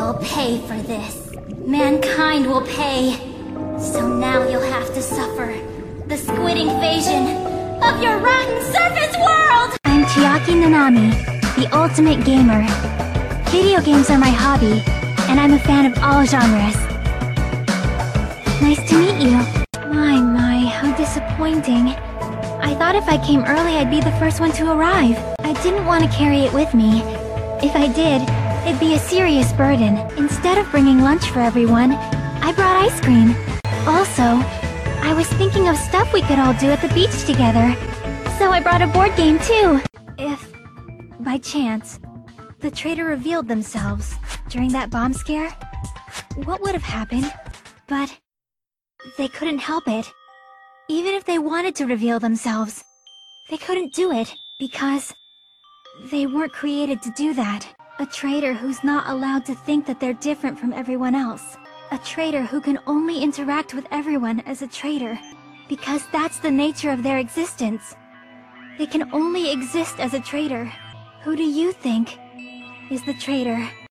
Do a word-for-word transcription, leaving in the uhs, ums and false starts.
will pay for this. Mankind will pay. So now you'll have to suffer the squid invasion of your rotten surface world! I'm Chiaki Nanami, the ultimate gamer. Video games are my hobby, and I'm a fan of all genres. Nice to meet you. My, my, how disappointing. I thought if I came early I'd be the first one to arrive. I didn't want to carry it with me. If I did, it'd be a serious burden. Instead of bringing lunch for everyone, I brought ice cream. Also, I was thinking of stuff we could all do at the beach together. So I brought a board game too. If, by chance, the traitor revealed themselves during that bomb scare, what would have happened? But they couldn't help it. Even if they wanted to reveal themselves, they couldn't do it because they weren't created to do that. A traitor who's not allowed to think that they're different from everyone else. A traitor who can only interact with everyone as a traitor, because that's the nature of their existence. They can only exist as a traitor. Who do you think is the traitor?